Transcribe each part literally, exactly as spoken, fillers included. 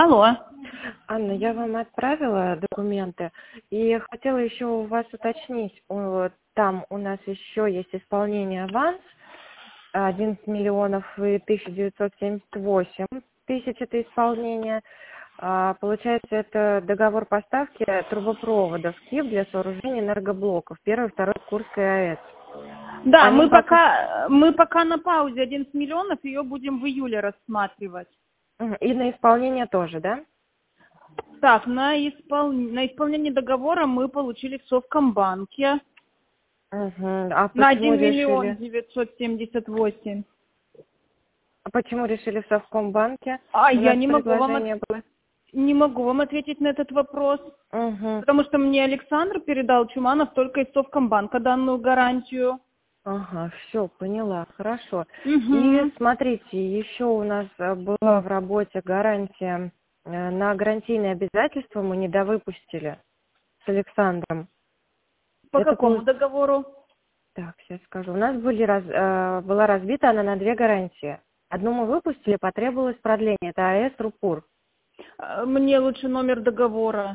Алло. Анна, я вам отправила документы и хотела еще у вас уточнить. О, Там у нас еще есть исполнение аванс одиннадцать миллионов и тысяча девятьсот семьдесят восемь тысяч это исполнение. А, Получается, это договор поставки трубопроводов КИП для сооружения энергоблоков. Первый, второй Курской АЭС. Да, Они мы пока... пока, мы пока на паузе одиннадцать миллионов, ее будем в июле рассматривать. Мгм. И на исполнение тоже, да? Так, на, испол... на исполнение договора мы получили в Совкомбанке Мгм. А на почему один миллион решили? девятьсот семьдесят восемь. А почему решили в Совкомбанке? А У я нас не могу вам от- предложение было. не могу вам ответить на этот вопрос, Угу. потому что мне Александр передал Чуманов только из Совкомбанка данную гарантию. Ага, все, поняла, хорошо. И Угу. смотрите, еще у нас э, была в работе гарантия э, на гарантийные обязательства, мы недовыпустили с Александром. По Это какому было... договору? Так, сейчас скажу. У нас были раз... э, была разбита она на две гарантии. Одну мы выпустили, потребовалось продление. Это АЭС Рупур. Э, Мне лучше номер договора.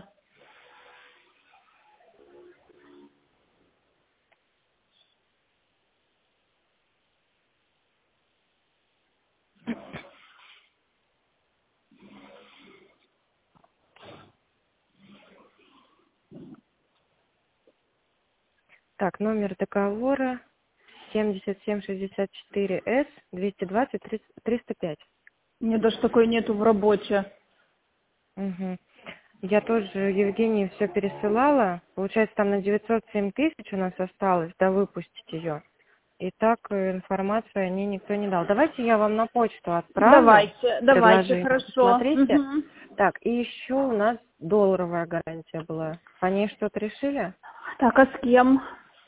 Так, номер договора семьдесят семь шестьдесят четыре С двести двадцать триста пять. Мне даже такой нету в работе. Угу. Я тоже Евгении все пересылала. Получается, там на девятьсот семь тысяч у нас осталось, да, выпустить ее. И так э, информацию о ней никто не дал. Давайте я вам на почту отправлю Давайте, давайте, предложение. хорошо. Посмотрите. Мгм. Так, и еще у нас долларовая гарантия была. По ней что-то решили? Так, а с кем?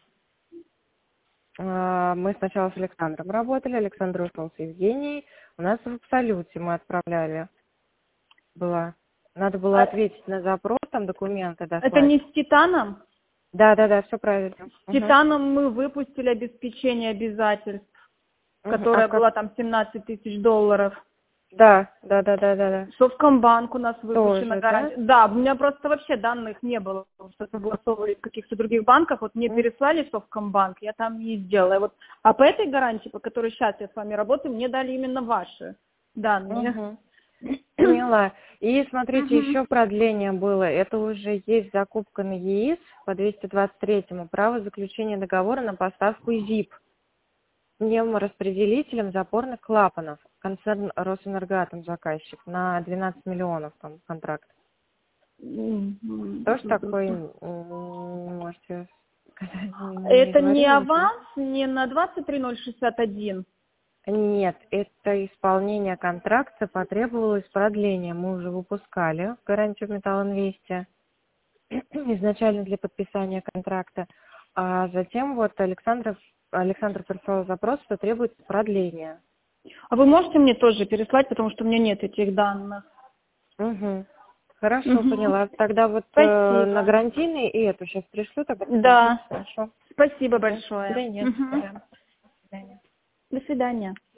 А, Мы сначала с Александром работали, Александр ушел с Евгенией. У нас в Абсолюте мы отправляли. Была. Надо было А ответить на запрос, там документы это дослать. не с Титаном? Да, да, да, все правильно. С Угу. Титаном мы выпустили обеспечение обязательств, Угу. А которая как? была там семнадцать тысяч долларов. Да, да, да, да, да, да. Совкомбанк у нас выпущена Тоже, да? гарантия. Да, у меня просто вообще данных не было, потому что согласовывали в каких-то других банках. Вот мне М, переслали Совкомбанк, я там не сделала. И Вот, а по этой гарантии, по которой сейчас я с вами работаю, мне дали именно ваши данные. Угу. Поняла. И смотрите, Мгм. еще продление было. Это уже есть закупка на ЕИС по двести двадцать третьему. Право заключения договора на поставку ЗИП пневмораспределителем запорных клапанов. Концерн Росэнергоатом заказчик на двенадцать миллионов там контракт. Тоже такой, м, можете сказать, не, не Это не говорили ничего? аванс, не на двадцать три ноль шестьдесят один. Нет, это исполнение контракта, потребовалось продление. Мы уже выпускали гарантию в Металлинвесте изначально для подписания контракта. А затем вот Александр, Александр прислал запрос, что требуется продление. А вы можете мне тоже переслать, потому что у меня нет этих данных. Угу. Хорошо, Мгм. поняла. Тогда вот э, на Спасибо. гарантийный и эту сейчас пришлю, тогда посмотрите. Да. Хорошо. Спасибо До большое. свидания. Мгм. Да. До свидания. До свидания.